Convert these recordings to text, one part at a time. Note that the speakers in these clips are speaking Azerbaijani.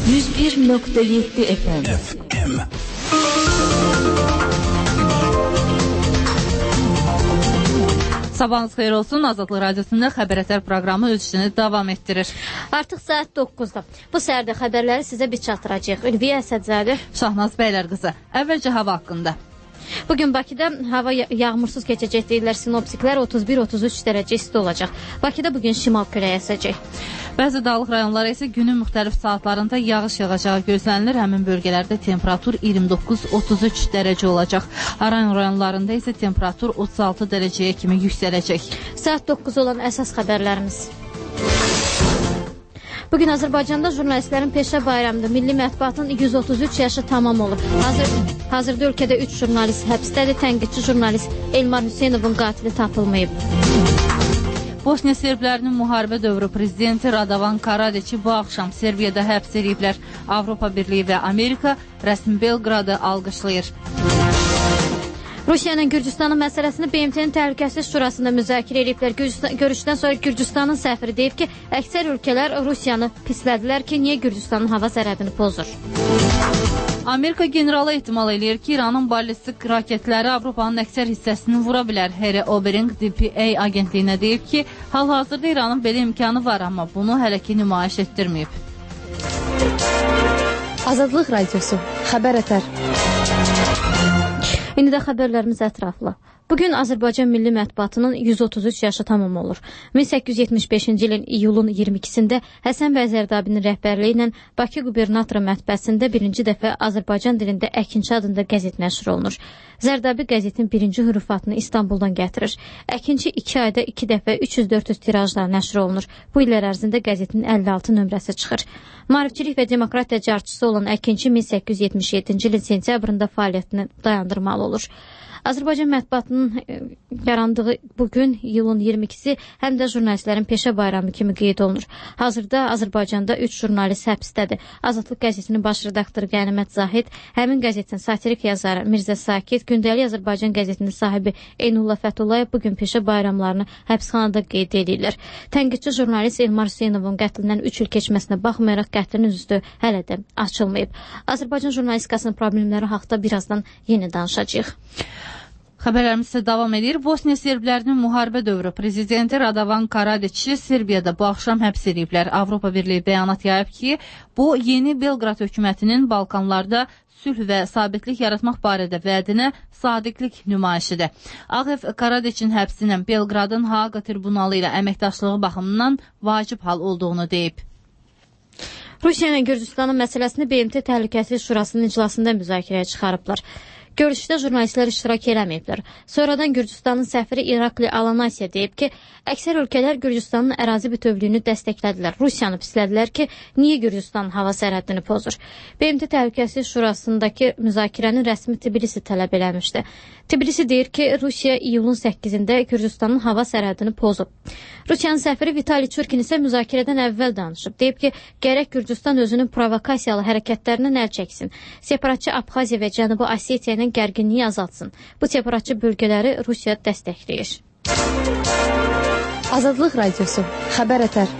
101.7 FM. Sabahınız xeyir olsun. Azadlıq Radiosunda xəbərətər proqramı öz işini davam etdirir. Artıq saat 9-da. Bu səhərdə xəbərləri sizə biz çatdıracağıq. Ülviyə Əsədzadə, Şahnaz Bəylər qızı. Əvvəlcə hava haqqında. Bugün Bakıda hava yağmursuz keçəcək deyirlər sinoptiklər, 31-33 dərəcə isti olacaq. Bakıda bugün şimal küləyi əsəcək. Bəzi dağlıq rayonlara isə günün müxtəlif saatlarında yağış yağacağı gözlənilir. Həmin bölgələrdə temperatur 29-33 dərəcə olacaq. Arayan rayonlarında isə temperatur 36 dərəcəyə kimi yüksələcək. Saat 9 olan əsas xəbərlərimiz. Bugün Azərbaycanda jurnalistlərin peşə bayramıdır. Milli mətbuatın 133 yaşı tamam olub. Hazırda ölkədə 3 jurnalist həbsdədir. Tənqidçi jurnalist Elmar Hüseynovun qatili tapılmayıb. Bosniya serblərinin müharibə dövrü prezidenti Radovan Karadziçi bu axşam Serbiyada həbs ediblər. Avropa Birliyi və Amerika rəsmi Belqradı alqışlayır. Rusiyanın Gürcüstanın məsələsini BMT-nin Təhlükəsizlik Şurasında müzakirə ediblər. Görüşdən sonra Gürcüstanın səfiri deyib ki, əksər ölkələr Rusiyanı pislədilər ki, niyə Gürcüstanın hava sərhədini pozur? Amerika generalı ehtimal eləyir ki, İranın ballistik raketləri Avropanın əksər hissəsini vura bilər. Harry Obering DPA agentliyinə deyib ki, hal-hazırda İranın belə imkanı var, amma bunu hələ ki nümayiş etdirməyib. Azadlıq Radiosu, xəbərətər. İndi də xəbərlərimiz ətraflı. Bugün Azərbaycan milli mətbuatının 133 yaşı tamam olur. 1875-ci ilin iyulun 22-sində Həsən bəy Zərdabinin rəhbərliyi ilə Bakı qubernatoru mətbəəsində birinci dəfə Azərbaycan dilində Əkinçi adında qəzet nəşr olunur. Zərdabi qəzetin birinci hürufatını İstanbuldan gətirir. Əkinçi 2 ayda 2 dəfə 300-400 tirajlar nəşr olunur. Bu illər ərzində qəzetin 56 nömrəsi çıxır. Maarifçilik və demokratiya carçısı olan Əkinçi 1877-ci ilin sentyabrında fəaliyyətini dayandırmalı olur. Azərbaycan mətbuatının yarandığı bugün iyulun 22-si həm də jurnalistlərin peşə bayramı kimi qeyd olunur. Hazırda Azərbaycanda 3 jurnalist həbsdədir. Azadlıq qəzetinin baş redaktoru Qənimət Zahid, həmin qəzetin satirik yazarı Mirzə Sakit, Gündəlik Azərbaycan qəzetinin sahibi Eynullah Fəthullayev bugün peşə bayramlarını həbsxanada qeyd edirlər. Tənqidçi jurnalist Elmar Hüseynovun qətlindən 3 il keçməsinə baxmayaraq qətlinin üstü hələ də açılmayıb. Azərbaycan jurnalistikasının problemləri haqqında birazdan yeni danışacağıq. Xəbərlərimiz isə davam edir. Bosniya serblərinin müharibə dövrü prezidenti Radovan Karadziçi Serbiyada bu axşam həbs ediblər. Avropa Birliyi bəyanat yayıb ki, bu yeni Belqrad hökumətinin Balkanlarda sülh və sabitlik yaratmaq barədə vədinə sadiqlik nümayişidir. Ağ Ev Karadziçin həbsinin Belqradın Haaqa tribunalı ilə əməkdaşlığı baxımından vacib hal olduğunu deyib. Rusiya ilə Gürcüstanın məsələsini BMT Təhlükəsizlik Şurasının iclasında müzakirəyə çıxarıblar. Görüşdə jurnalistlər iştirak eləməyiblər. Sonradan Gürcüstanın səfiri İrakli Alanasiya deyib ki, əksər ölkələr Gürcüstanın ərazi bütövlüyünü dəstəklədilər. Rusiyanı pislədilər ki, niyə Gürcüstanın hava sərhədini pozur? BMT Təhlükəsizlik Şurasındakı müzakirənin rəsmi Tbilisi tələb eləmişdi. Tbilisi deyir ki, Rusiya iyulun 8-də Gürcüstanın hava sərhədini pozub. Rusiyanın səfiri Vitali Çurkin isə müzakirədən əvvəl danışıb. Deyib ki, gərək Gürcüstan özünün provokasiyalı hərəkətlərindən əl çəksin. Separatçı Abxaziya və Cənubi Osetiya ilə gərginliyi azaltsın. Bu separatçı bölgələri Rusiya dəstəkləyir. Azadlıq Radiosu, xəbərətər.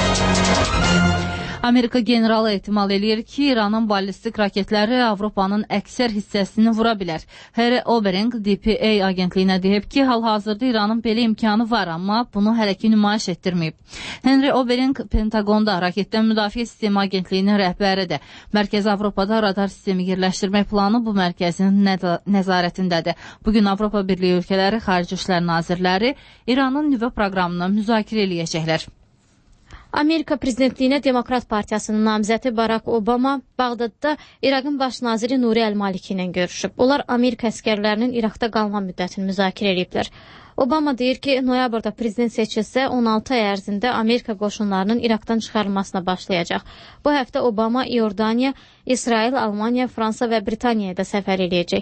Amerika generalı ehtimal eləyir ki, İranın ballistik raketləri Avropanın əksər hissəsini vura bilər. Harry Obering DPA agentliyinə deyib ki, hal-hazırda İranın belə imkanı var, amma bunu hələ ki nümayiş etdirməyib. Henry Obering Pentagonda raketdən müdafiə sistemi agentliyinin rəhbəridir. Mərkəzi Avropada radar sistemi yerləşdirmək planı bu mərkəzin nəzarətindədir. Bugün Avropa Birliyi ölkələri Xarici İşlər Nazirləri İranın nüvə proqramını müzakirə eləyəcəklər. Amerika prezidentliyinə Demokrat Partiyasının namizədi Barack Obama Bağdadda İraqın baş naziri Nuri Əl-Maliki ilə görüşüb. Onlar Amerika əskərlərinin İraqda qalma müddətini müzakirə ediblər. Obama deyir ki, noyabrda prezident seçilsə 16 ay ərzində Amerika qoşunlarının İraqdan çıxarılmasına başlayacaq. Bu həftə Obama İordaniya, İsrail, Almaniya, Fransa və Britaniyaya da səfər eləyəcək.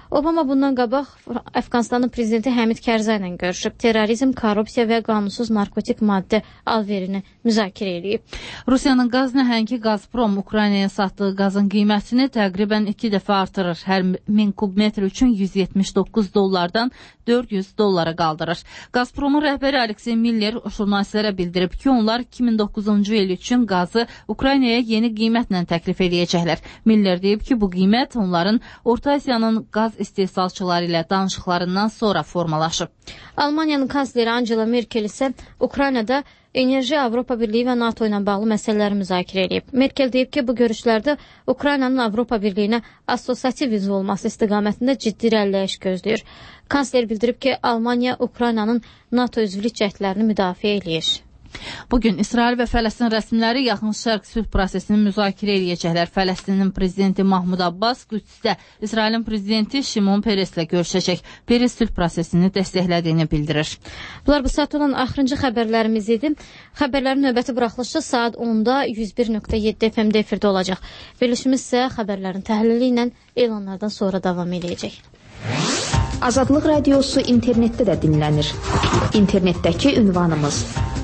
Obama bundan qabaq Əfqanistanın prezidenti Həmid Kərzay ilə görüşüb, terrorizm, korrupsiya və qanunsuz narkotik maddə alverini müzakirə edib. Rusiyanın qaz nəhəngi Gazprom Ukraynaya satdığı qazın qiymətini təqribən 2 dəfə artırır. Hər 1000 kubmetr üçün $179 $400 qaldırır. Gazpromun rəhbəri Aleksey Miller jurnalistlərə bildirib ki, onlar 2009-cu il üçün qazı Ukraynaya yeni qiymətlə təklif edəcəklər. Miller deyib ki, bu qiymət onların Orta Asiyanın qaz istehsalçıları ilə danışıqlarından sonra formalaşıb. Almaniyanın kansleri Angela Merkel isə Ukraynada Enerji, Avropa Birliyi və NATO ilə bağlı məsələləri müzakirə edib. Merkel deyib ki, bu görüşlərdə Ukraynanın Avropa Birliyinə assosiativ üzv olması istiqamətində ciddi irəliləyiş gözləyir. Kansler bildirib ki, Almaniya Ukraynanın NATO üzvlük cəhdlərini müdafiə edir. Bugün İsrail və Fələstin rəsmiləri Yaxın Şərq sülh prosesini müzakirə edəcəklər. Fələstinin prezidenti Mahmud Abbas Qüdsdə İsrailin prezidenti Şimon Pereslə görüşəcək. Peres sülh prosesini dəstəklədiyini bildirir. Bunlar bu saat olan axırıncı xəbərlərimiz idi. Xəbərlərin növbəti buraxılışı saat 10-da 101.7 FM-də efirdə olacaq. Verilişimiz isə xəbərlərin təhlili ilə elanlardan sonra davam edəcək. Azadlıq Radiosu internetdə də dinlənir. İnternetdəki ünvanımız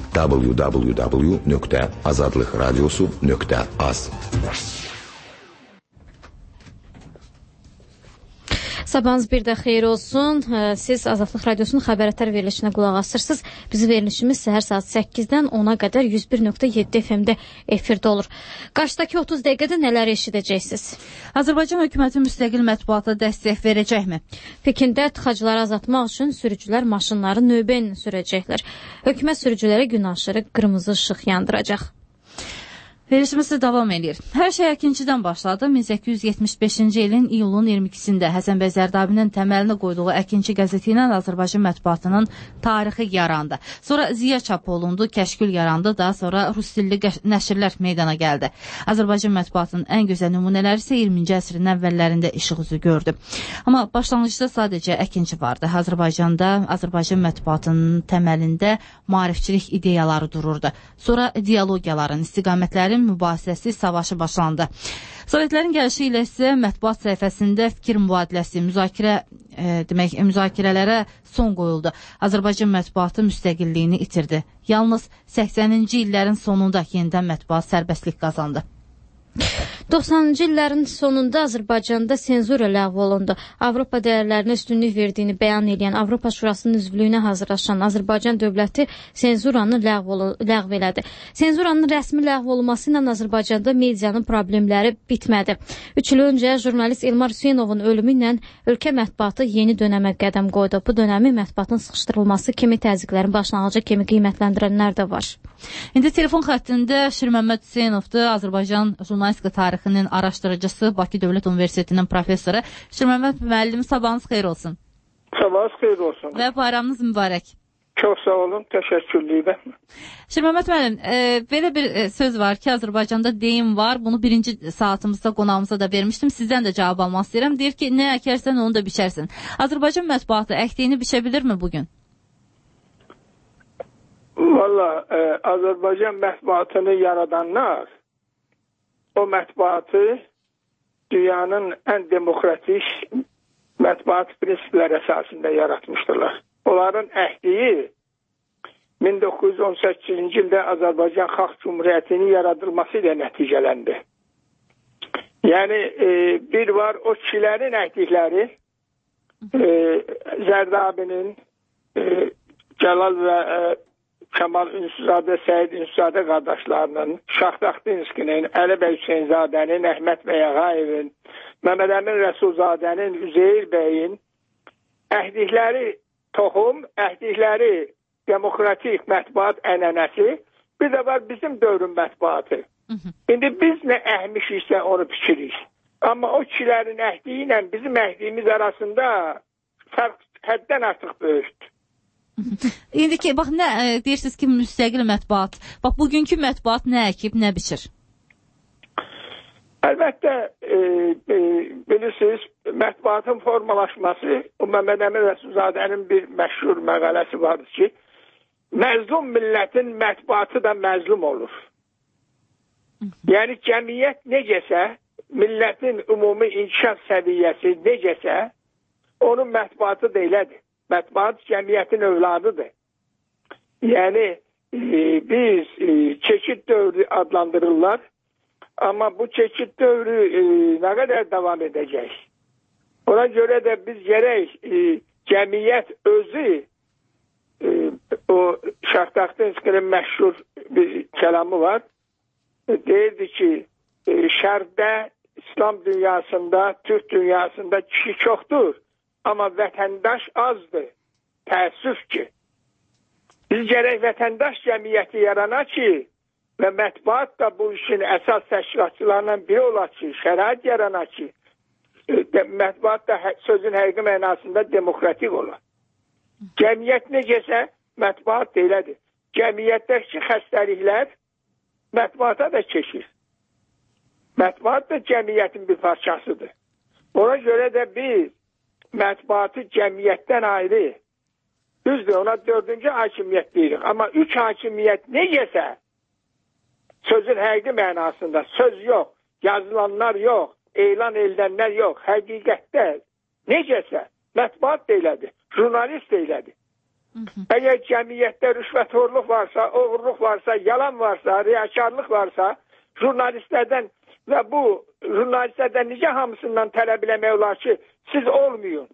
www.azadlıqradiosu.az. Sabahınız bir də xeyir olsun. Siz Azadlıq Radiosunun xəbər verilişinə qulaq asırsınız. Bizim verilişimiz səhər saat 8-dən 10-a qədər 101.7 FM-də efirdə olur. Qarşıdakı 30 dəqiqədə nələr eşidəcəksiniz? Azərbaycan hökuməti müstəqil mətbuata dəstək verəcəkmi? Pekində tıxacıları azaltmaq üçün sürücülər maşınları növbə ilə sürəcəklər. Hökumət sürücülərə gün aşırı qırmızı işıq yandıracaq. Verilişimiz davam edir. Hər şey Əkinçidən başladı. 1875-ci ilin iyulun 22-sində Həsən bəy Zərdabinin təməlini qoyduğu Əkinçi qəzeti ilə Azərbaycan mətbuatının tarixi yarandı. Sonra Ziya çap olundu, Kəşkül yarandı, daha sonra rus dilli nəşrlər meydana gəldi. Azərbaycan mətbuatının ən gözəl nümunələri isə 20-ci əsrin əvvəllərində işıq üzü gördü. Amma başlanğıcda sadəcə Əkinçi vardı. Azərbaycan mətbuatının təməlində maarifçilik ideyaları dururdu. Sonra ideologiyaların, istiqamətlərin mübahisəsi, savaşı başlandı. Sovetlərin gəlişi ilə isə mətbuat səhifəsində fikir mübadiləsi, müzakirələrə son qoyuldu. Azərbaycan mətbuatı müstəqilliyini itirdi. Yalnız 80-ci illərin sonunda yenidən mətbuat sərbəstlik qazandı. 90-cı illərin sonunda Azərbaycanda senzura ləğv olundu. Avropa dəyərlərinə üstünlük verdiyini bəyan edən Avropa Şurasının üzvlüyünə hazırlaşan Azərbaycan dövləti senzuranı ləğv elədi. Senzuranın rəsmi ləğv olunması ilə Azərbaycanda medianın problemləri bitmədi. 3 il öncə jurnalist Elmar Hüseynovun ölümü ilə ölkə mətbuatı yeni dönəmə qədəm qoydu. Bu dönəmi mətbuatın sıxışdırılması kimi təzyiqlərin başlanğıcı kimi qiymətləndirənlər də var. İndi telefon xəttində Şirməmməd Hüseynovdur, Azərbaycan jurnalistika tarixinin araşdırıcısı, Bakı Dövlət Universitetinin professoru. Şirməmməd müəllim, sabahınız xeyir olsun. Sabahınız xeyir olsun. Və bayramınız mübarək. Çox sağ olun, təşəkkürlüyəm. Şirməmməd müəllim, belə bir söz var ki, Azərbaycanda deyim var. Bunu birinci saatımızda qonağımıza da vermişdim. Sizdən də cavab almaq istəyirəm. Deyir ki, nə əkərsən onu da biçərsən. Azərbaycan mətbuatı əkdiyini biçə bilirmi bugün? Valla, Azərbaycan mətbuatını yaradanlar o mətbuatı dünyanın ən demokratik mətbuat prinsipləri əsasında yaratmışdırlar. Onların əhdiyi 1918-ci ildə Azərbaycan Xalq Cumhuriyyətinin yaradılması ilə nəticələndi. Yəni, bir var o kişilərin əhdikləri, Zərdabinin, Cəlal və Kəmal Ünsüzadə, Səyid Ünsüzadə qardaşlarının, Şaxtaxtinskinin, Əli bəy Hüseynzadənin, Əhməd bəy Ağayevin, Məmməd Əmin Rəsulzadənin, Üzeyir bəyin əhdikləri toxum, əhdikləri demokratik mətbuat ənənəsi, bir də var bizim dövrün mətbuatı. İndi biz nə əhmişiksə onu biçirik. Amma o kişilərin əhdiyi ilə bizim əhdiyimiz arasında fərq həddən artıq böyükdür. İndi ki, bax, nə deyirsiniz ki, müstəqil mətbuat. Bax, bugünkü mətbuat nə əkib, nə biçir? Əlbəttə, bilirsiniz, mətbuatın formalaşması, o Məmməd Əmin Rəsulzadənin bir məşhur məqaləsi vardır ki, məzlum millətin mətbuatı da məzlum olur. Yəni, cəmiyyət necəsə, millətin ümumi inkişaf səviyyəsi necəsə, onun mətbuatı da elədir. Mətbuat cəmiyyətin övladıdır. Yəni biz keçid dövrü adlandırırlar. Amma bu keçid dövrü nə qədər davam edəcək? Ona görə də biz gərək cəmiyyət özü o Şahtaxtinskinin məşhur bir kəlamı var. Deyirdi ki, şərqdə, İslam dünyasında, Türk dünyasında kişi çoxdur. Amma vətəndaş azdır. Təəssüf ki. Biz gərək vətəndaş cəmiyyəti yarana ki və mətbuat da bu işin əsas təşkilatçılarından biri olar ki, şərait yarana ki, mətbuat da sözün həqiqi mənasında demokratik olar. Cəmiyyət necəsə mətbuat da elədir. Cəmiyyətdəki xəstəliklər mətbuata da keçir. Mətbuat da cəmiyyətin bir parçasıdır. Ona görə də biz mətbuatı cəmiyyətdən ayrı, düzdür, ona 4-cü hakimiyyət deyirik. Amma 3 hakimiyyət necəsə, sözün həqiqi mənasında söz yox, yazılanlar yox, elan edilənlər yox, həqiqətdə necəsə, mətbuat da elədir, jurnalist da elədir. Əgər cəmiyyətdə rüşvətxorluq varsa, oğurluq varsa, yalan varsa, riyakarlıq varsa, jurnalistlərdən və bu jurnalistlərdən necə hamısından tələb eləmək olar ki, siz olmayın.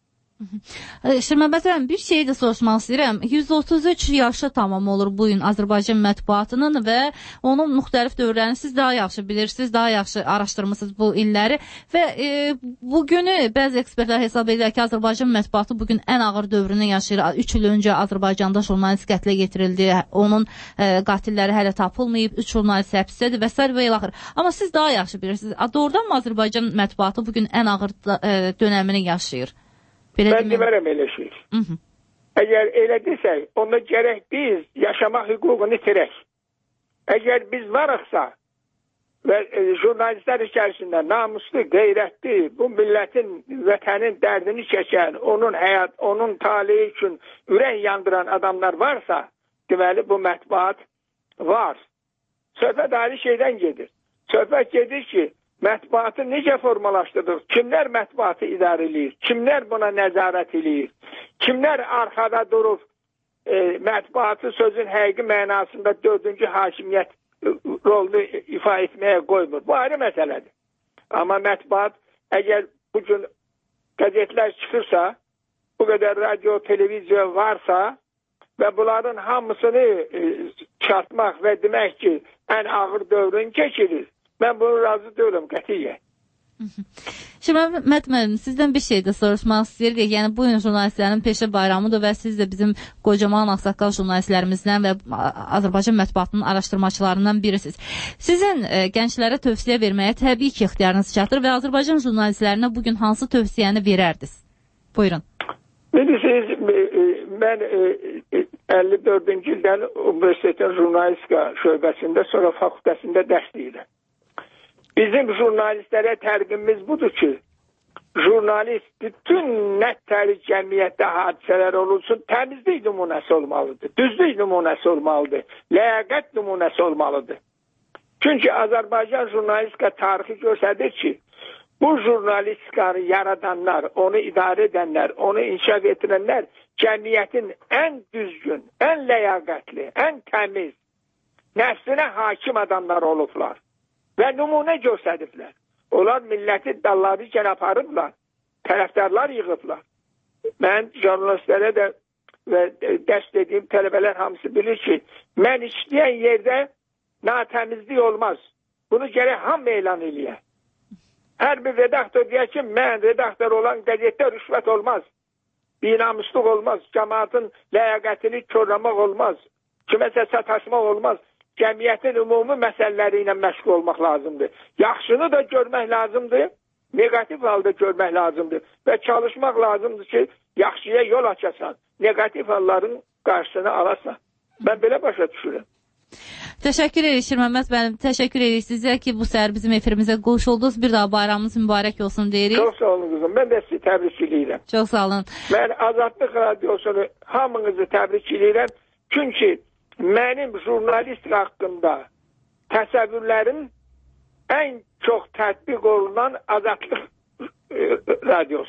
Şirməmət bəy, bir şey də soruşmaq istəyirəm. 133 yaşı tamam olur bu gün Azərbaycan mətbuatının və onun müxtəlif dövrlərini siz daha yaxşı bilirsiniz, daha yaxşı araşdırmısınız bu illəri və bugünü bəzi ekspertlər hesab edir ki, Azərbaycan mətbuatı bugün ən ağır dövrünü yaşayır. 3 il öncə Azərbaycanda jurnalist qətlə getirildi, onun qatilləri hələ tapılmayıb, 3 jurnalist həbsdədir və s. və ilaxır. Amma siz daha yaxşı bilirsiniz. Doğrudanmı Azərbaycan mətbuatı bugün ən ağır dönəmini yaşayır? Mən demərəm elə şey. Əgər elə desək, onda gərək biz yaşamaq hüququnu itirək. Əgər biz varıqsa və jurnalistlər içərisində namuslu, qeyrətli, bu millətin, vətənin dərdini çəkən, onun həyat, onun taleyi üçün ürək yandıran adamlar varsa, deməli bu mətbuat var. Söhbət ayrı şeydən gedir. Söhbət gedir ki, mətbuatı necə formalaşdırır? Kimlər mətbuatı idarə edir? Kimlər buna nəzarət edir? Kimlər arxada durub mətbuatı sözün həqiqi mənasında 4-cü hakimiyyət rolunu ifa etməyə qoymur? Bu ayrı məsələdir. Amma mətbuat, əgər bugün qəzetlər çıxırsa, bu qədər radio, televiziya varsa və bunların hamısını çarpmaq və demək ki, ən ağır dövrün keçirir. Mən bunu razı deyiləm qətiyyən. Şirməmət müəllim, sizdən bir şey də soruşmaq istəyirik. Yəni bu gün jurnalistlərin peşə bayramıdır və siz də bizim qocaman ağsaqqal jurnalistlərimizdən və Azərbaycan mətbuatının araşdırmaçılarından birisiniz. Sizin gənclərə tövsiyə verməyə təbii ki, ixtiyarınız çatır və Azərbaycan jurnalistlərinə bu gün hansı tövsiyəni verərdiniz? Buyurun. Bilirsiniz, mən 54-cü ildən universitetin jurnalistika şöbəsində, sonra fakültəsində dərs deyirəm. Bizim jurnalistlərə tərqimimiz budur ki, jurnalist bütün nətəri cəmiyyətdə hadisələr olursun, təmizlik nümunəsi olmalıdır, düzlük nümunəsi olmalıdır, ləyaqət nümunəsi olmalıdır. Çünki Azərbaycan jurnalistika tarixi göstərir ki, bu jurnalistikanı yaradanlar, onu idarə edənlər, onu inkişaf etdirənlər cəmiyyətin ən düzgün, ən ləyaqətli, ən təmiz, nəslinə hakim adamlar olublar. Və nümunə göstəriblər. Onlar milləti dallarıkən aparıblar, tərəfdarlar yığıblar. Mən jurnalistlərə də və dərs dediyim tələbələr hamısı bilir ki, mən işləyən yerdə natəmizlik olmaz. Bunu gərək hamı elan eləyər. Hər bir redaktor deyər ki, mən redaktor olan qəzetdə rüşvət olmaz, binamusluq olmaz, cəmaatın ləyaqətini körləmək olmaz, kiməsə sataşmaq olmaz. Cəmiyyətin ümumi məsələləri ilə məşğul olmaq lazımdır. Yaxşını da görmək lazımdır, negativ halda görmək lazımdır və çalışmaq lazımdır ki, yaxşıya yol açasan, negativ halların qarşısını alasan. Mən belə başa düşürəm. Təşəkkür edirik Şirməmət bəy, təşəkkür edirik sizə ki, bu səhər bizim efirimizə qoşuldunuz. Bir daha bayramınız mübarək olsun deyirik. Çox sağ olun qızım, mən də sizi təbrik edirəm. Çox sağ olun. Mən Azadlıq Radiosunu hamınızı təbrik edirəm, çünki mənim jurnalistik haqqında təsəvvürlərim ən çox tətbiq olunan Azadlıq Radiosudur.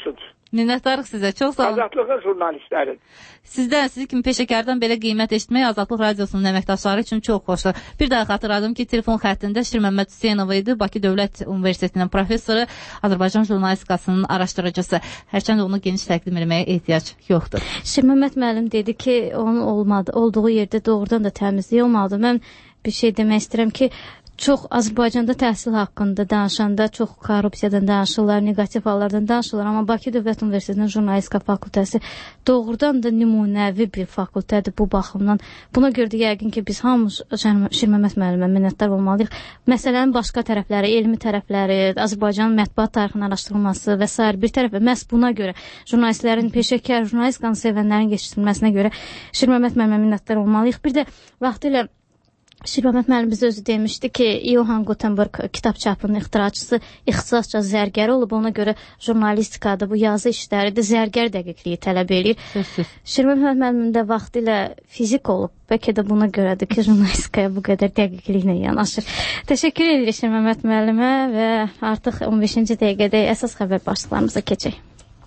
Minnətdarıq sizə. Çox sağ olun. Azadlığın jurnalistləri. Sizi kimi peşəkardan belə qiymət eşitmək Azadlıq Radiosunun əməkdaşları üçün çox xoşdur. Bir daha xatırladım ki, telefon xəttində Şir Məmməd Hüseynova idi, Bakı Dövlət Universitetinin professoru, Azərbaycan jurnalistikasının araşdırıcısı. Hərçənd onu geniş təqdim etməyə ehtiyac yoxdur. Şir Məmməd müəllim dedi ki, onun olduğu yerdə doğrudan da təmizlik olmalıdır. Mən bir şey demək istəyirəm ki, çox Azərbaycanda təhsil haqqında danışanda çox korrupsiyadan danışırlar, negativ hallardan danışırlar, amma Bakı Dövlət Universitetinin jurnalistika fakültəsi doğrudan da nümunəvi bir fakültədir bu baxımdan. Buna görə də yəqin ki, biz hamımız Şir Məmməd müəllimə minnətdar olmalıyıq. Məsələnin başqa tərəfləri, elmi tərəfləri, Azərbaycanın mətbuat tarixinin araşdırılması və s. bir tərəfə məhz buna görə jurnalistlərin, peşəkar jurnalistikanı sevənlərin yetişdirilməsinə görə Şir Məmməd müəllimə minnətdar olmalıyıq. Bir də vaxtilə Şir Məmməd müəllim bizə özü demişdi ki, Johann Gutenberg kitab çapının ixtiraçısı ixtisasca zərgər olub, ona görə jurnalistikada bu yazı işləri də zərgər dəqiqliyi tələb eləyir. Şir Məmməd müəllim də vaxtilə fizik olub, bəlkə də buna görədir ki, jurnalistikaya bu qədər dəqiqliklə yanaşır. Təşəkkür edirik Şir Məmməd müəllimə və artıq 15-ci dəqiqədə əsas xəbər başlıqlarımıza keçək.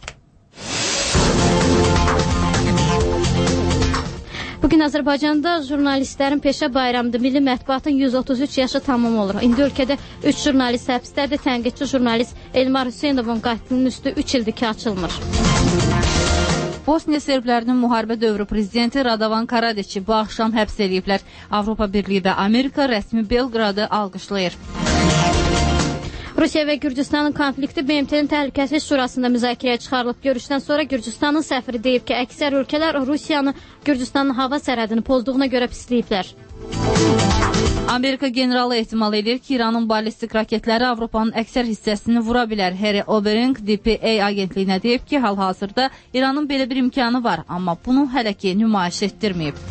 Bugün Azərbaycanda jurnalistlərin peşə bayramıdır. Milli mətbuatın 133 yaşı tamam olur. İndi ölkədə 3 jurnalist həbsdədir. Tənqidçi jurnalist Elmar Hüseynovun qatilinin üstü 3 ildir ki, açılmır. Bosniya serblərinin müharibə dövrü prezidenti Radovan Karadiçi bu axşam həbs ediblər. Avropa Birliyi və Amerika rəsmi Belqradı alqışlayır. Rusiya və Gürcüstanın konflikti BMT-nin Təhlükəsizlik Şurasında müzakirəyə çıxarılıb. Görüşdən sonra Gürcüstanın səfiri deyib ki, əksər ölkələr Rusiyanı Gürcüstanın hava sərhədini pozduğuna görə pisləyiblər. Amerika generalı ehtimal edir ki, İranın ballistik raketləri Avropanın əksər hissəsini vura bilər. Harry Obering DPA agentliyinə deyib ki, hal-hazırda İranın belə bir imkanı var, amma bunu hələ ki nümayiş etdirməyib.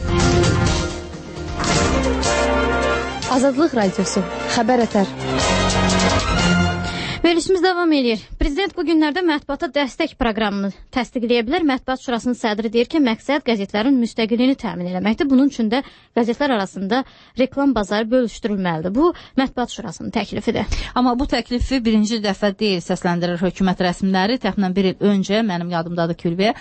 Azadlıq Radiosu, xəbər ətər. Verilişimiz davam edir. Prezident bu günlərdə mətbuata dəstək proqramını təsdiqləyə bilər. Mətbuat Şurasının sədri deyir ki, məqsəd qəzetlərin müstəqilliyini təmin etməkdir. Bunun üçün də qəzetlər arasında reklam bazarı bölüşdürülməlidir. Bu Mətbuat Şurasının təklifidir. Amma bu təklifi birinci dəfə deyil səsləndirir hökumət rəsmiləri. Təxminən bir il öncə mənim yadımdadır Külviyə.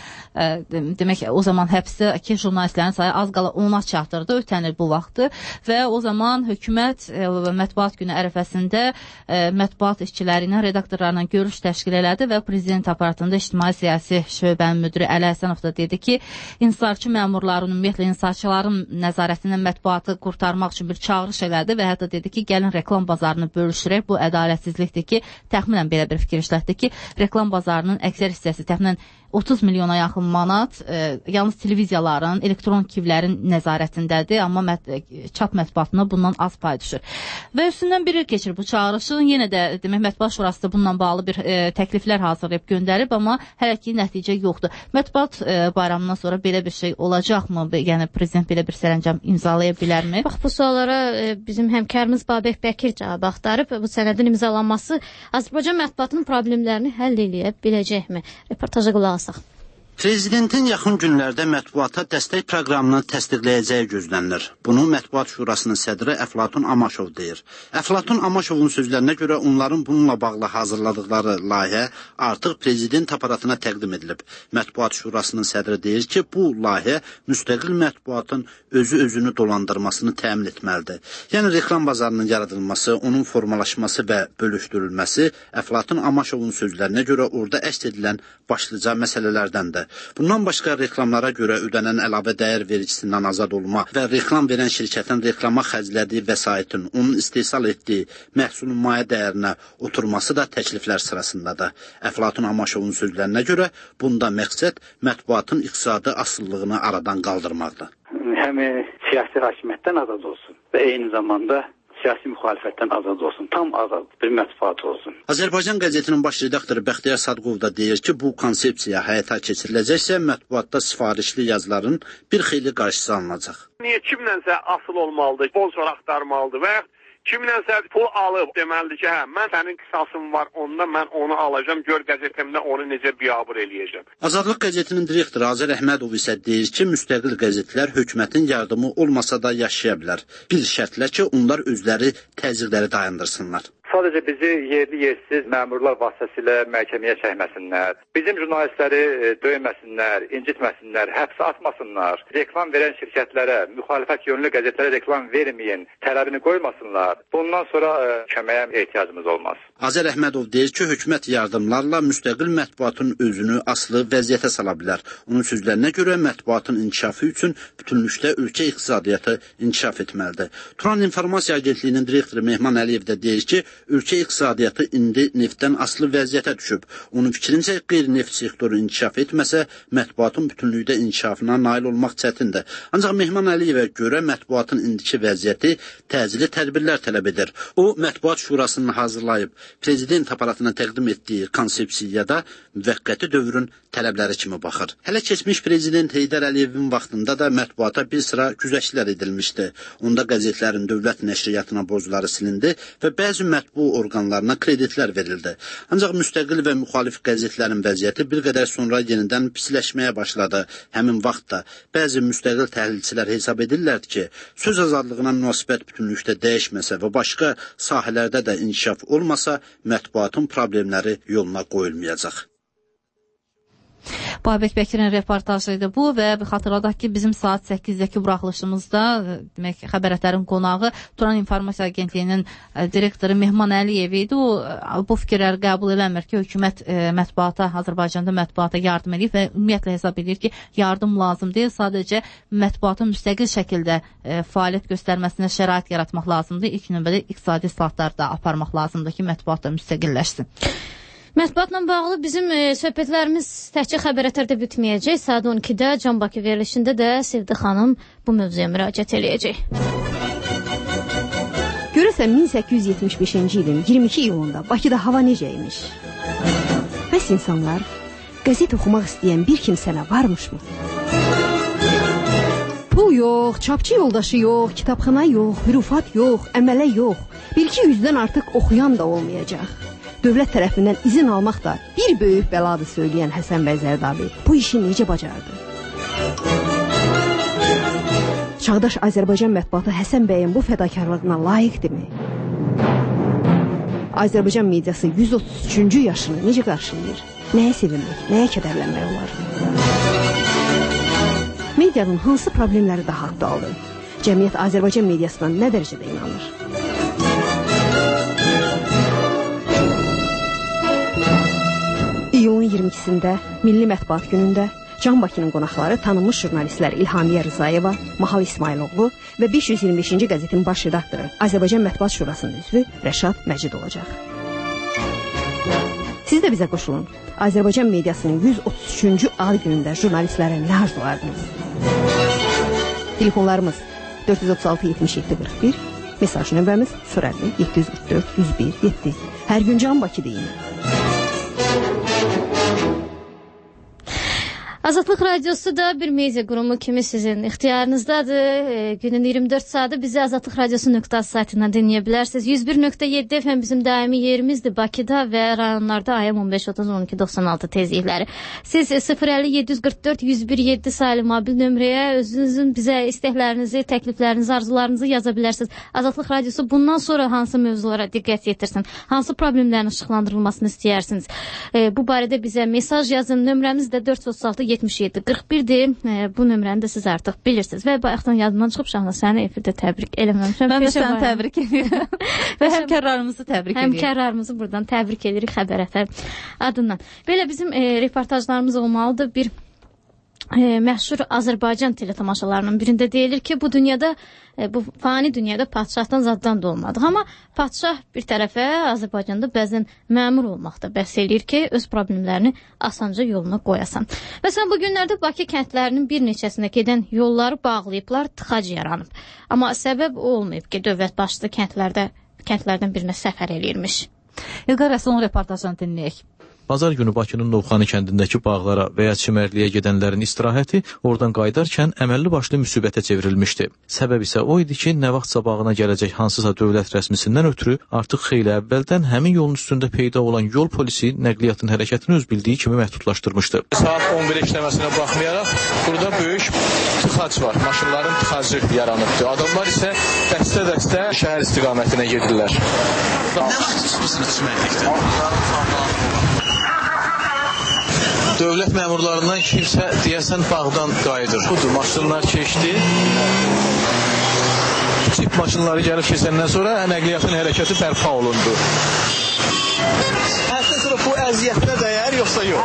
Demək o zaman həbsdəki jurnalistlərin sayı az qala 10-a çatırdı. Ötən il bu vaxtı və o zaman hökumət mətbuat günü ərəfəsində mətbuat işçiləri redaktorlarla görüş təşkil elədi və prezident aparatında ictimai siyasi şöbənin müdiri Əli Həsənov da dedi ki, insarçı məmurların, ümumiyyətlə insarçıların nəzarətindən mətbuatı qurtarmaq üçün bir çağırış elədi və hətta dedi ki, gəlin reklam bazarını bölüşdürək. Bu ədalətsizlikdir ki, təxminən belə bir fikir işlətdi ki, reklam bazarının əksər hissəsi təxminən 30 milyona yaxın manat yalnız televiziyaların, elektron kivlərin nəzarətindədir, amma çap mətbuatına bundan az pay düşür. Və üstündən bir il keçir bu çağırışın, yenə də demək Mətbuat Şurası da bununla bağlı bir təkliflər hazırlayıb göndərib, amma hələ ki nəticə yoxdur. Mətbuat bayramından sonra belə bir şey olacaqmı? Yəni prezident belə bir sərəncam imzalaya bilərmi? Bax, bu suallara bizim həmkarımız Babək Bəkir cavab axtarıb. Bu sənədin imzalanması Azərbaycan mətbuatının problemlərini həll edə biləcəkmi? Reportaja qulaq asaq. Prezidentin yaxın günlərdə mətbuata dəstək proqramını təsdiqləyəcəyi gözlənilir. Bunu Mətbuat Şurasının sədri Əflatun Amaşov deyir. Əflatun Amaşovun sözlərinə görə onların bununla bağlı hazırladıkları layihə artıq prezident aparatına təqdim edilib. Mətbuat Şurasının sədri deyir ki, bu layihə müstəqil mətbuatın özünü dolandırmasını təmin etməlidir. Yəni reklam bazarının yaradılması, onun formalaşması və bölüşdürülməsi Əflatun Amaşovun sözlərinə görə orada əks edilən başlıca məsələlərdəndir. Bundan başqa reklamlara görə ödənən əlavə dəyər vericisindən azad olma və reklam verən şirkətin reklama xərclədiyi vəsaitin onun istehsal etdiyi məhsulun mayə dəyərinə oturması da təkliflər sırasındadır. Əflatun Amaşovun sözlərinə görə bunda məqsəd mətbuatın iqtisadi asıllığını aradan qaldırmaqdır. Həm siyasi hakimiyyətdən azad olsun və eyni zamanda siyasi müxalifətdən azad olsun, tam azad bir mətbuat olsun. Azərbaycan qəzetinin baş redaktoru Bəxtiyar Sadqov da deyir ki, bu konsepsiya həyata keçiriləcəksə, mətbuatda sifarişli yazıların bir xeyli qarşısı alınacaq. Niyə kimlənsə asıl olmalıdır, sponsor axtarmalıdır və kimlənsə pul alıb deməlidir ki, hə, mən sənin qisasım var, onda mən onu alacağım, gör qəzetimdə onu necə biabır eləyəcəm. Azadlıq qəzetinin direktoru Azər Əhmədov isə deyir ki, müstəqil qəzetlər hökumətin yardımı olmasa da yaşaya bilər. Bir şərtlə ki, onlar özləri təzyiqləri dayandırsınlar. Sadəcə bizi yerli-yersiz məmurlar vasitəsilə məhkəməyə çəkməsinlər. Bizim jurnalistləri döyməsinlər, incitməsinlər, həbsə atmasınlar. Reklam verən şirkətlərə, müxalifət yönlü qəzetlərə reklam verməyin, tələbini qoymasınlar. Bundan sonra köməyə ehtiyacımız olmaz. Azər Əhmədov deyir ki, hökumət yardımlarla müstəqil mətbuatın özünü asılı vəziyyətə sala bilər. Onun sözlərinə görə mətbuatın inkişafı üçün bütünlükdə ölkə iqtisadiyyatı inkişaf etməlidir. Turan İnformasiya Agentliyinin direktoru Mehman Əliyev də deyir ki, ölkə iqtisadiyyatı indi neftdən asılı vəziyyətə düşüb. Onun fikrincə qeyri-neft sektoru inkişaf etməsə, mətbuatın bütünlükdə inkişafına nail olmaq çətindir. Ancaq Mehman Əliyevə görə mətbuatın indiki vəziyyəti təcili tədbirlər tələb edir. O, Mətbuat Şurasının hazırlayıb prezident aparatına təqdim etdiyi konsepsiyada müvəqqəti dövrün tələbləri kimi baxır. Hələ keçmiş prezident Heydər Əliyevin vaxtında da mətbuata bir sıra güzəştlər edilmişdi. Onda qəzetlərin dövlət nəşriyyatına borcları silindi və bəzi mətbu orqanlarına kreditlər verildi. Ancaq müstəqil və müxalif qəzetlərin vəziyyəti bir qədər sonra yenidən pisləşməyə başladı. Həmin vaxtda bəzi müstəqil təhlilçilər hesab edirlər ki, söz azadlığına münasibət bütünlükdə dəyişməsə və başqa sahələrdə də inkişaf olmasa, mətbuatın problemləri yoluna qoyulmayacaq. Babək Bəkirin reportajı idi bu və xatırladaq ki, bizim saat 8-dəki buraxılışımızda demək xəbərlərin qonağı Turan İnformasiya Agentliyinin direktoru Mehman Əliyev idi. O bu fikirləri qəbul eləmir ki, hökumət mətbuata, Azərbaycanda mətbuata yardım edir və ümumiyyətlə hesab edir ki, yardım lazım deyil, sadəcə mətbuatın müstəqil şəkildə fəaliyyət göstərməsinə şərait yaratmaq lazımdır. İlk növbədə iqtisadi islahatlar da aparmaq lazımdır ki, mətbuat da müstəqilləşsin. Mətbuatla bağlı bizim söhbətlərimiz təkcə xəbərlərdə bitməyəcək. Saat 12-də Can Bakı verilişində də Sevdi xanım bu mövzuya müraciət eləyəcək. Görəsən 1875-ci ilin 22 iyulunda Bakıda hava necə imiş? Bəs insanlar qəzet oxumaq istəyən bir kimsənə varmışmı? Pul yox, çapçı yoldaşı yox, kitabxana yox, hürufat yox, əmələ yox. 1-200-dən artıq oxuyan da olmayacaq. Dövlət tərəfindən izin almaq da bir böyük bəladır söyləyən Həsən bəy Zərdabi bu işi necə bacardı? Çağdaş Azərbaycan mətbuatı Həsən bəyin bu fədakarlığına layiqdirmi? Azərbaycan mediası 133-cü yaşını necə qarşılayır? Nəyə sevinmək, nəyə kədərlənmək olar? Medianın hansı problemləri daha aktualdır? Cəmiyyət Azərbaycan mediasına nə dərəcədə inanır? İyulun 22-sində Milli Mətbuat Günündə Can Bakının qonaqları tanınmış jurnalistlər İlhamiyə Rızayeva, Mahal İsmailoğlu və 525-ci qəzetin baş redaktoru Azərbaycan Mətbuat Şurasının üzvü Rəşad Məcid olacaq. Siz də bizə qoşulun. Azərbaycan mediasının 133-cü ad günündə jurnalistlərə nə arzulardınız? Telefonlarımız 436-77-41, mesaj nömrəmiz 050-744-101-7. Hər gün Can Bakı deyin. Azadlıq Radiosu da bir media qurumu kimi sizin ixtiyarınızdadır. Günün 24 saatı bizi Azadlıq Radiosu.az saytından dinləyə bilərsiniz. 101.7 FM bizim daimi yerimizdir Bakıda və rayonlarda AM 15-30-12-96 tezlikləri. Siz 050-744-101-7 sayılı mobil nömrəyə özünüzün bizə istəklərinizi, təkliflərinizi, arzularınızı yaza bilərsiniz. Azadlıq Radiosu bundan sonra hansı mövzulara diqqət yetirsin, hansı problemlərin işıqlandırılmasını istəyirsiniz. Bu barədə bizə mesaj yazın. Nömrəmiz də 436-77-41-dir. Bu nömrəni də siz artıq bilirsiniz. Və bayaqdan yadımdan çıxıb Şahla səni efirdə təbrik eləməmişəm. Mən də səni təbrik edirəm. Və həmkarlarımızı təbrik edirik. Həmkarlarımızı buradan təbrik edirik Xəbər FM adından. Belə bizim reportajlarımız olmalıdır. Bir məşhur Azərbaycan teletamaşalarının birində deyilir ki, bu dünyada, bu fani dünyada padşahdan zaddan da olmadıq. Amma padşah bir tərəfə Azərbaycanda bəzən məmur olmaqda bəhs eləyir ki, öz problemlərini asanca yoluna qoyasan. Məsələn, bu günlərdə Bakı kəndlərinin bir neçəsinə gedən yolları bağlayıblar, tıxac yaranıb. Amma səbəb olmayıb ki, dövlət başçısı kəndlərdən birinə səfər eləyirmiş. İlqar Rəsulun reportajını dinləyək. Bazar günü Bakının Novxanı kəndindəki bağlara və ya çimərliyə gedənlərin istirahəti oradan qayıdarkən əməlli başlı müsibətə çevrilmişdi. Səbəb isə o idi ki, nə vaxtsa bağına gələcək hansısa dövlət rəsmisindən ötürü artıq xeyli əvvəldən həmin yolun üstündə peyda olan yol polisi nəqliyyatın hərəkətini öz bildiyi kimi məhdudlaşdırmışdı. Saat 11 işləməsinə baxmayaraq burada böyük tıxac var. Maşınların tıxacı yaranıbdır. Adamlar isə dəstə-dəstə şəhər istiqamətinə gedirlər. Nə vaxt qismısını çimərlikdir. Dövlət məmurlarından kimsə deyəsən bağdan qayıdır. Budur, maşınlar keçdi. Tip maşınları gəlib keçəndən sonra nəqliyyatın hərəkəti bərpa olundu. Hətta sonra bu əziyyətlə dəyər, yoxsa yox?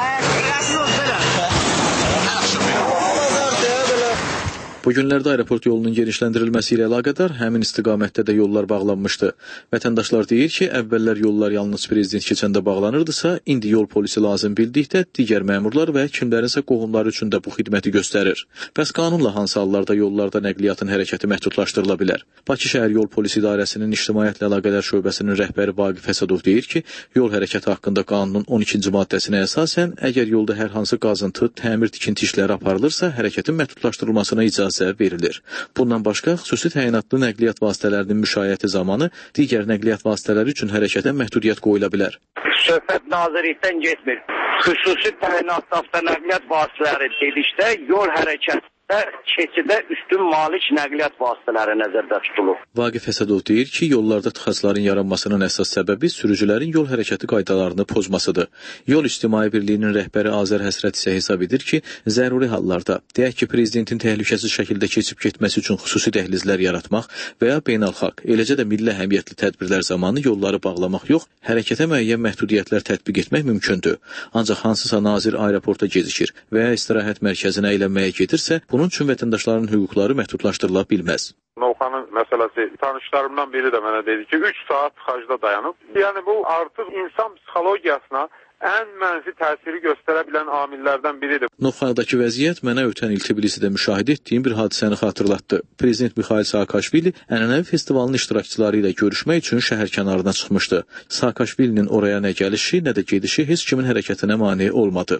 Bu günlərdə aeroport yolunun genişləndirilməsi ilə əlaqədar həmin istiqamətdə də yollar bağlanmışdı. Vətəndaşlar deyir ki, əvvəllər yollar yalnız prezident keçəndə bağlanırdısa, indi yol polisi lazım bildikdə digər məmurlar və kimlərinsə qohumları üçün də bu xidməti göstərir. Bəs qanunla hansı hallarda yollarda nəqliyyatın hərəkəti məhdudlaşdırıla bilər? Bakı şəhər yol polisi idarəsinin ictimaiyyətlə əlaqələr şöbəsinin rəhbəri Vaqif Əsədov deyir ki, yol hərəkəti haqqında qanunun 12-ci maddəsinə əsasən, əgər yolda hər hansı qazıntı, təmir tikinti işləri aparılırsa, hərəkətin məhdudlaşdırılmasına icazə verilir. Bundan başqa, xüsusi təyinatlı nəqliyyat vasitələrinin müşayiəti zamanı digər nəqliyyat vasitələri üçün hərəkətə məhdudiyyət qoyula bilər. Söhbət nazirlikdən getmir. Xüsusi təyinatlı avtonəqliyyat vasitələri dedikdə yol hərəkəti keçidə üstün malik nəqliyyat vasitələri nəzərdə tutulur. Vaqif Əsədov deyir ki, yollarda tıxacların yaranmasının əsas səbəbi sürücülərin yol hərəkəti qaydalarını pozmasıdır. Yol İctimai Birliyinin rəhbəri Azər Həsrət isə hesab edir ki, zəruri hallarda, deyək ki, prezidentin təhlükəsiz şəkildə keçib getməsi üçün xüsusi dəhlizlər yaratmaq və ya beynəlxalq, eləcə də milli əhəmiyyətli tədbirlər zamanı yolları bağlamaq yox, hərəkətə müəyyən məhdudiyyətlər tətbiq etmək mümkündür. Ancaq hansısa nazir aeroporta gecikir və ya istirahət mərkəzinə əylənməyə gedirsə, bunun üçün vətəndaşların hüquqları məhdudlaşdırıla bilməz. Novxanın məsələsi, tanışlarımdan biri də mənə dedi ki, 3 saat tıxacda dayanıb. Yəni bu artıq insan psixologiyasına ən mənfi təsiri göstərə bilən amillərdən biridir. Novxanadakı vəziyyət mənə ötən il Tbilisidə müşahidə etdiyim bir hadisəni xatırlatdı. Prezident Mixail Saakashvili ənənəvi festivalın iştirakçıları ilə görüşmək üçün şəhər kənarına çıxmışdı. Saakashvilinin oraya nə gəlişi, nə də gedişi heç kimin hərəkətinə mane olmadı.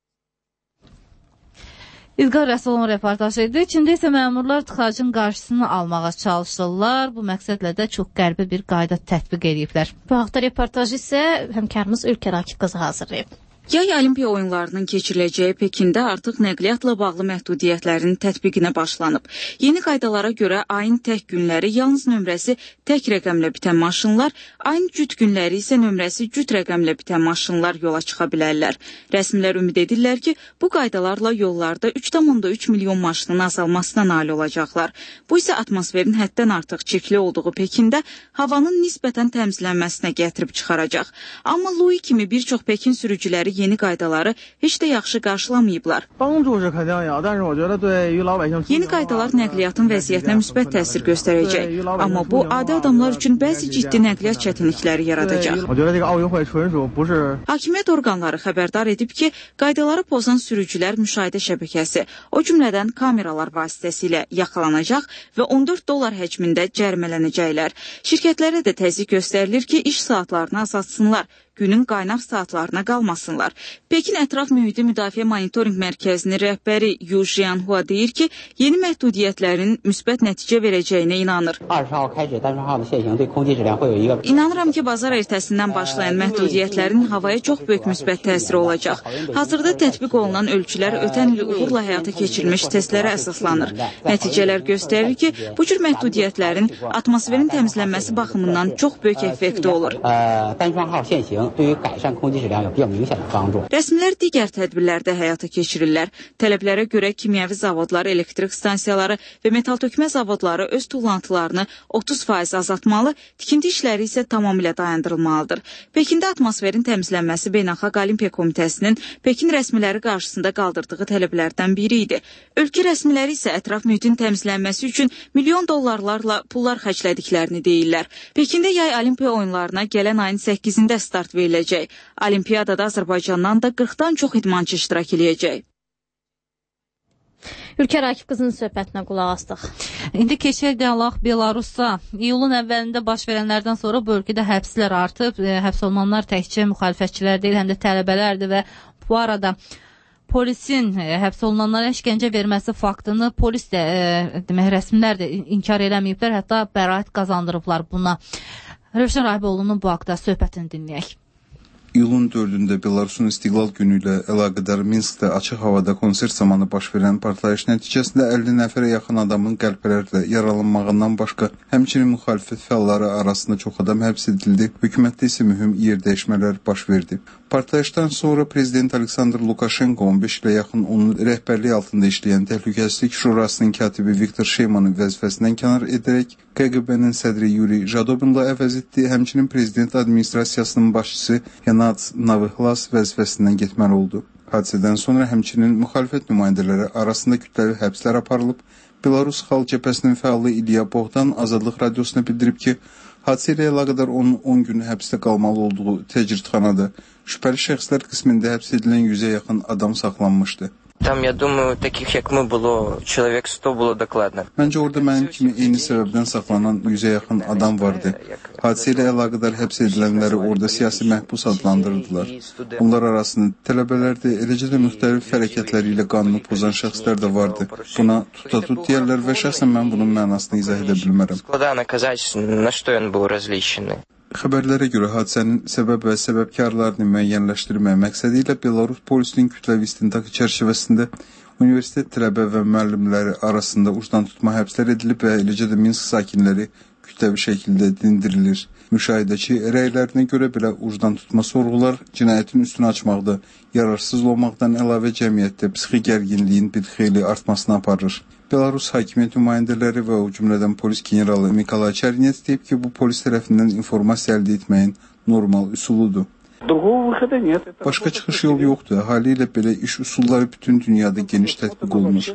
İlqar Rəsulun reportajı idi. Çində isə məmurlar tıxacın qarşısını almağa çalışırlar. Bu məqsədlə də çox qəribə bir qayda tətbiq ediblər. Bu haqda reportajı isə həmkarımız Ülkər Akif qızı hazırlayıb. Yay Olimpiya oyunlarının keçiriləcəyi Pekində artıq nəqliyyatla bağlı məhdudiyyətlərin tətbiqinə başlanıb. Yeni qaydalara görə ayın tək günləri yalnız nömrəsi tək rəqəmlə bitən maşınlar, ayın cüt günləri isə nömrəsi cüt rəqəmlə bitən maşınlar yola çıxa bilərlər. Rəsmilər ümid edirlər ki, bu qaydalarla yollarda 3,3 milyon maşının azalmasına nail olacaqlar. Bu isə atmosferin həddən artıq çirkli olduğu Pekində havanın nisbətən təmizlənməsinə gətirib çıxaracaq. Amma Louis kimi bir çox Pekin sürücüləri yeni qaydaları heç də yaxşı qarşılamayıblar. Yeni qaydalar nəqliyyatın vəziyyətinə müsbət təsir göstərəcək, amma bu adi adamlar üçün bəzi ciddi nəqliyyat çətinlikləri yaradacaq. Hakimiyyət orqanları xəbərdar edib ki, qaydaları pozan sürücülər müşahidə şəbəkəsi, o cümlədən kameralar vasitəsilə yaxalanacaq və $14 həcmində cərimələnəcəklər. Şirkətlərə də təzyiq göstərilir ki, iş saatlarını azaltsınlar, günün qaynar saatlarına qalmasınlar. Pekin Ətraf Mühiti Müdafiə Monitorinq Mərkəzinin rəhbəri Yu Jianhua deyir ki, yeni məhdudiyyətlərin müsbət nəticə verəcəyinə inanır. İnanıram ki, bazar ertəsindən başlayan məhdudiyyətlərin havaya çox böyük müsbət təsiri olacaq. Hazırda tətbiq olunan ölçülər ötən il uğurla həyata keçirilmiş testlərə əsaslanır. Nəticələr göstərir ki, bu cür məhdudiyyətlərin atmosferin təmizlənməsi baxımından çox böyük effekti olur. Rəsmilər digər tədbirlərdə həyata keçirirlər. Tələblərə görə kimyəvi zavodlar, elektrik stansiyaları və metaltökmə zavodları öz tullantılarını 30% azaltmalı, tikinti işləri isə tamamilə dayandırılmalıdır. Pekində atmosferin təmizlənməsi Beynəlxalq Olimpiya Komitəsinin Pekin rəsmiləri qarşısında qaldırdığı tələblərdən biri idi. Ölkə rəsmiləri isə ətraf mühitin təmizlənməsi üçün milyon dollarlarla pullar xərclədiklərini deyirlər. Pekində Yay Olimpiya oyunlarına gələn ayın 8-də start veriləcək. Olimpiyadada Azərbaycandan da 40-dan çox idmançı iştirak edəcək. Ülkər Akif qızının söhbətinə qulaq asdıq. İndi keçək deyək Belarusa. İyulun əvvəlində baş verənlərdən sonra bu ölkədə həbslər artıb. Həbs olunanlar təkcə müxalifətçilər deyil, həm də tələbələrdir və bu arada polisin həbs olunanlara işgəncə verməsi faktını polis də, rəsmilər də inkar eləməyiblər, hətta bəraət qazandırıblar buna. Rövşən Rahiboğlu'nun bu haqda söhbətini dinləyək. İyulun 4-də Belarusun İstiqlal günü ilə əlaqədar Minskdə açıq havada konsert zamanı baş verən partlayış nəticəsində 50 nəfərə yaxın adamın qəlpələrlə yaralanmağından başqa, həmçinin müxalifət fəalları arasında çox adam həbs edildi, hökumətdə isə mühüm yerdəyişmələr baş verdi. Partlayışdan sonra Prezident Aleksandr Lukashenko 15 ilə yaxın onun rəhbərliyi altında işləyən Təhlükəsizlik Şurasının katibi Viktor Şeymanı vəzifəsindən kənar edərək KGB-nin sədri Yuri Jadobinlə əvəz etdi, həmçinin Prezident Administrasiyasının başçısı Yanat Navıhlas vəzifəsindən getməli oldu. Hadisədən sonra həmçinin müxalifət nümayəndələri arasında kütləvi həbslər aparılıb. Belarus Xalq Cəbhəsinin fəalı İlya Bohdan Azadlıq Radiosuna bildirib ki, hadisə ilə əlaqədar onun 10 gün həbsdə qalmalı olduğu təcridxanada şübhəli şəxslər qismində həbs edilən 100-ə yaxın adam saxlanmışdı. Там, я думаю, таких, як мы, было человек 100 было докладно. Məncə orada mənim kimi eyni səbəbdən saxlanan 100-ə yaxın adam vardı. Hadisə ilə əlaqədar həbs edilənləri orada siyasi məhbus adlandırırdılar. Bunlar arasında tələbələr də, eləcə də müxtəlif hərəkətləri ilə qanunu pozan şəxslər də vardı. Buna tutatut deyərlər və şəxsən mən bunun mənasını izah edə bilmərəm. Складно сказать, на что он был различен. Xəbərlərə görə hadisənin səbəb və səbəbkarlarını müəyyənləşdirmək məqsədi ilə Belarus polisinin kütləvi istintaqı çərçivəsində universitet tələbə və müəllimləri arasında ucdan tutma həbslər edilib və eləcə də Minsk sakinləri kütləvi şəkildə dindirilir. Müşahidəçi rəylərinə görə belə ucdan tutma sorğular cinayətin üstünü açmaqda, yararsız olmaqdan əlavə cəmiyyətdə psixi gərginliyin bir xeyli artmasına aparır. Belarus hakimiyyət nümayəndələri və o cümlədən polis generalı Nikolay Çernets deyib ki, bu polis tərəfindən informasiya əldə etməyin normal üsuludur. Başqa çıxış yolu yoxdur. Halilə belə iş üsulları bütün dünyada geniş tətbiq olunur.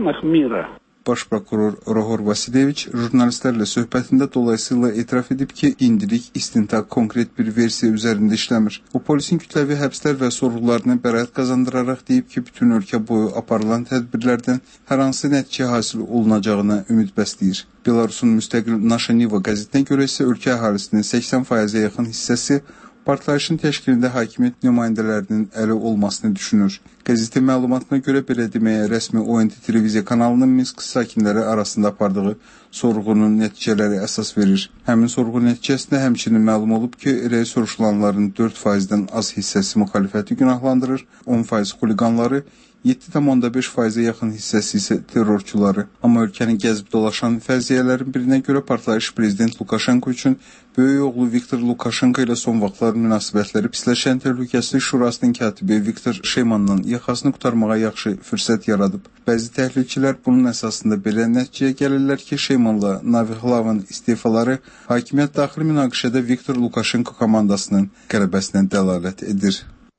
Baş prokuror Rohor Vasilyeviç jurnalistlərlə söhbətində dolayısıyla etiraf edib ki, indilik istintaq konkret bir versiya üzərində işləmir. O, polisin kütləvi həbslər və sorğularını bəraət qazandıraraq deyib ki, bütün ölkə boyu aparılan tədbirlərdən hər hansı nəticə hasil olunacağına ümid bəsləyir. Belarusun müstəqil Naşa Niva qəzetinə görə isə ölkə əhalisinin 80%-ə yaxın hissəsi partlayışın təşkilində hakimiyyət nümayəndələrinin əli olmasını düşünür. Qəzetin məlumatına görə belə deməyə rəsmi ONT televiziya kanalının Minsk sakinləri arasında apardığı sorğunun nəticələri əsas verir. Həmin sorğu nəticəsində həmçinin məlum olub ki, rəy soruşulanların 4%-dən az hissəsi müxalifəti günahlandırır, 10% xuliqanları, 7,5%-ə yaxın hissəsi isə terrorçuları. Amma ölkəni gəzib dolaşan fərziyyələrin birinə görə partlayış Prezident Lukashenko üçün böyük oğlu Viktor Lukashenko ilə son vaxtlar münasibətləri pisləşən Təhlükəsizlik Şurasının katibi Viktor Şeymandan yaxasını qurtarmağa yaxşı fürsət yaradıb. Bəzi təhlilçilər bunun əsasında belə nəticəyə gəlirlər ki, Şeymanla Navihlavın istefaları hakimiyyət daxili münaqişədə Viktor Lukashenko komandasının qələbəsinə dəlalət edir.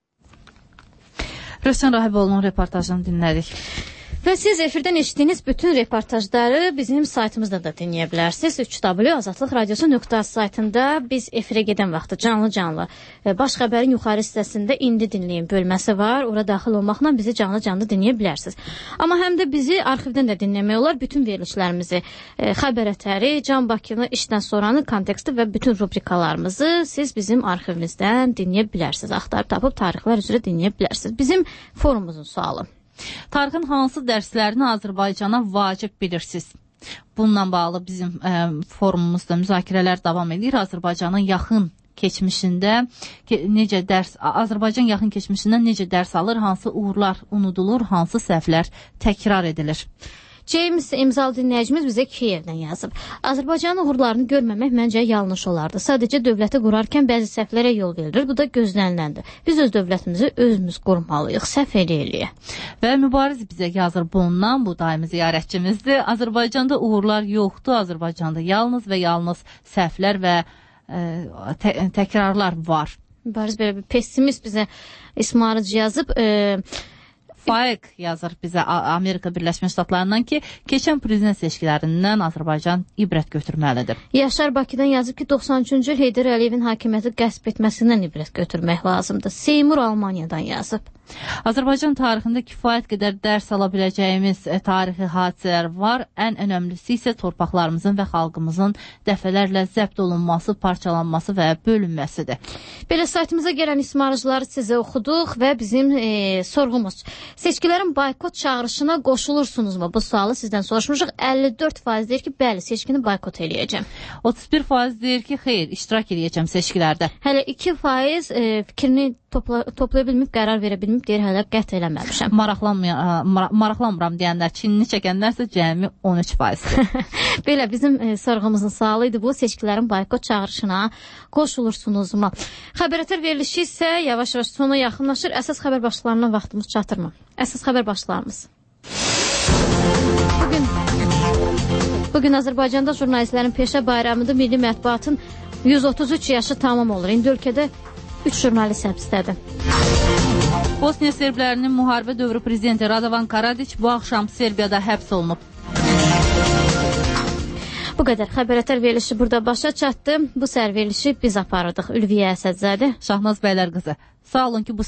Rövşən Rahiboğlu'nun reportajını dinlədik. Və siz efirdən eşitdiyiniz bütün reportajları bizim saytımızda da dinləyə bilərsiniz. 3W Azadlıq Radiosu saytında biz efirə gedən vaxtı canlı baş xəbərin yuxarı hissəsində indi dinləyin bölməsi var. Ora daxil olmaqla bizi canlı dinləyə bilərsiniz. Amma həm də bizi arxivdən də dinləmək olar. Bütün verilişlərimizi, xəbər ətəri, Can Bakını, işdən sonranı, konteksti və bütün rubrikalarımızı siz bizim arxivimizdən dinləyə bilərsiniz. Axtarıb tapıb tarixlər üzrə dinləyə bilərsiniz. Bizim forumumuzun sualı. Tarixin hansı dərslərini Azərbaycana vacib bilirsiniz? Bununla bağlı bizim forumumuzda müzakirələr davam edir. Azərbaycanın yaxın keçmişində Azərbaycan yaxın keçmişindən necə dərs alır, hansı uğurlar unudulur, hansı səhvlər təkrar edilir? James imzalı dinləyicimiz bizə Kiyevdən yazıb. Azərbaycanın uğurlarını görməmək məncə yanlış olardı. Sadəcə dövləti qurarkən bəzi səhvlərə yol verilir. Bu da gözləniləndir. Biz öz dövlətimizi özümüz qurmalıyıq, səhv eləyək. Və Mübariz bizə yazır bundan, bu daimi ziyarətçimizdir. Azərbaycanda uğurlar yoxdur. Azərbaycanda yalnız və yalnız səhvlər və təkrarlar var. Mübariz belə bir pessimist bizə İsmarıc yazıb. Faiq yazır bizə Amerika Birləşmiş Ştatlarından ki, keçən prezident seçkilərindən Azərbaycan ibrət götürməlidir. Yaşar Bakıdan yazıb ki, 93-cü Heydər Əliyevin hakimiyyəti qəsb etməsindən ibrət götürmək lazımdır. Seymur Almaniyadan yazıb. Azərbaycan tarixində kifayət qədər dərs ala biləcəyimiz tarixi hadisələr var. Ən önəmlisi isə torpaqlarımızın və xalqımızın dəfələrlə zəbt olunması, parçalanması və bölünməsidir. Belə saytımıza gələn ismarıcıları sizə oxuduq və bizim sorğumuz. Seçkilərin boykot çağırışına qoşulursunuzmu? Bu sualı sizdən soruşmuşuq. 54% deyir ki, bəli, seçkini boykot eləyəcəm. 31% deyir ki, xeyr, iştirak eləyəcəm seçkilərdə. Hələ 2% fikrini toplaya bilməyib, qərar verə bilməyib, deyir, hələ qət eləməmişəm. Maraqlanmıram deyənlər, çinini çəkənlərsə cəmi 13%. Belə, bizim sorğumuzun sualı idi bu. Seçkilərin boykot çağırışına qoşulursunuzmu? Xəbərətər verilişi isə yavaş-yavaş sona yaxınlaşır. Əsas xəbər başlıqlarından vaxtımız çatırmı? Əsas xəbər başlıqlarımız. Bugün Azərbaycanda jurnalistlərin peşə bayramıdır. Milli mətbuatın 133 yaşı tamam olur. İndi ölkədə 3 jurnalist həbsdədir. Bosniya serblərinin müharibə dövrü prezidenti Radovan Karadiç bu axşam Serbiyada həbs olunub. Bu qədər xəbərətər verilişi burada başa çatdı. Bu səhər verilişi biz aparırdıq. Ülviyə Əsədzadə, Şahnaz Bəylər qızı. Sağ olun ki, bu